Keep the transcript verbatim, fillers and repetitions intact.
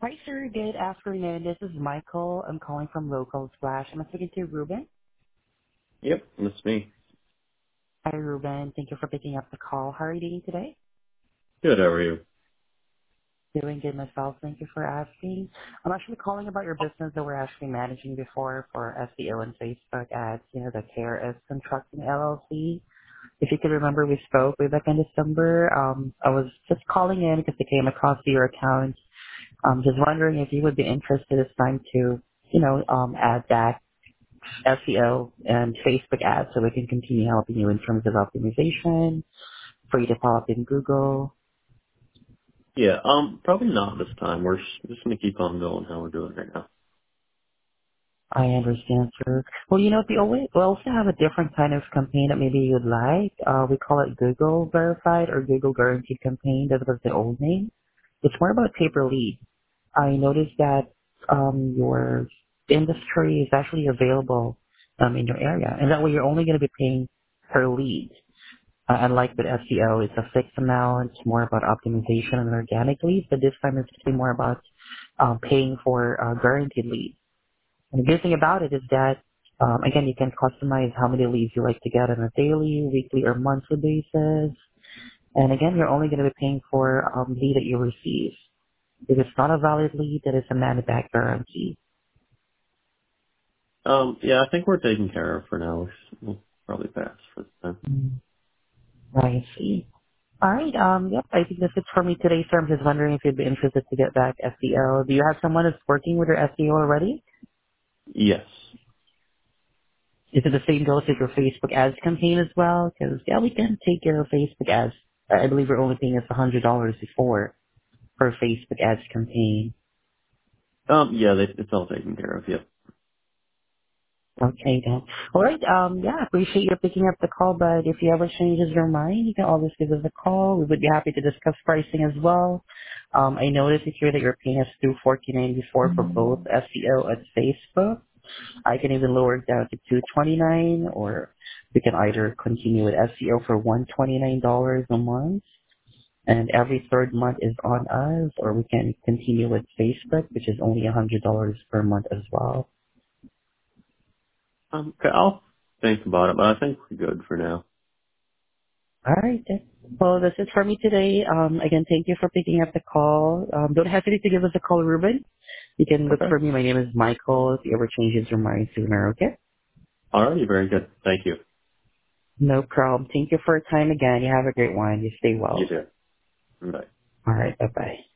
Hi, sir. Good afternoon. This is Michael. I'm calling from Local Splash. I'm speaking to Ruben. Yep, that's me. Hi, Ruben. Thank you for picking up the call. How are you doing today? Good, how are you? Doing good myself. Thank you for asking. I'm actually calling about your business that we're actually managing before for S E O and Facebook ads, you know, the K R S Constructing L L C. If you could remember, we spoke way back in December. Um, I was just calling in because I came across your account. Um, just wondering if you would be interested this time to, you know, um, add that S E O and Facebook ads so we can continue helping you in terms of optimization for you to pop up in Google. Yeah, um, probably not this time. We're s- just gonna keep on going how we're doing right now. I understand, sir. Well, you know, we always, we also have a different kind of campaign that maybe you'd like. Uh, we call it Google Verified or Google Guaranteed Campaign. That was the old name. It's more about pay-per lead. I noticed that um, your industry is actually available um, in your area, and that way you're only going to be paying per lead. Uh, unlike with S E O, it's a fixed amount. It's more about optimization and organic leads, but this time it's actually more about um, paying for uh, guaranteed leads. And the good thing about it is that, um, again, you can customize how many leads you like to get on a daily, weekly, or monthly basis. And again, you're only going to be paying for um, lead that you receive. If it's not a valid lead, that is a money-back guarantee. Um, yeah, I think we're taken care of for now. We'll probably pass for this time. Mm, I see. All right. Um. Yep. I think that's it for me today, sir. I'm just wondering if you'd be interested to get back S E O. Do you have someone that's working with your S E O already? Yes. Is it the same goes with your Facebook ads campaign as well? Because yeah, we can take care of Facebook ads. I believe we're only paying us a hundred dollars before for a Facebook ads campaign. Um, yeah, they, it's all taken care of, yep. Okay, then. All right. Um. Yeah. Appreciate you picking up the call, but if you ever changes your mind, you can always give us a call. We would be happy to discuss pricing as well. Um. I noticed here that you're paying us two fourteen ninety four for both S E O and Facebook. I can even lower it down to two twenty nine, or we can either continue with S E O for one twenty nine dollars a month, and every third month is on us, or we can continue with Facebook, which is only a hundred dollars per month as well. Um, okay, I'll think about it, but I think we're good for now. All right. then. Well, that's it for me today. Um, again, thank you for picking up the call. Um, don't hesitate to give us a call, Ruben. You can look Okay. for me. My name is Michael. If you ever changes your mind sooner, okay? Alrighty, very good. Thank you. No problem. Thank you for your time again. You have a great one. You stay You well. too. Bye. All right. Bye bye.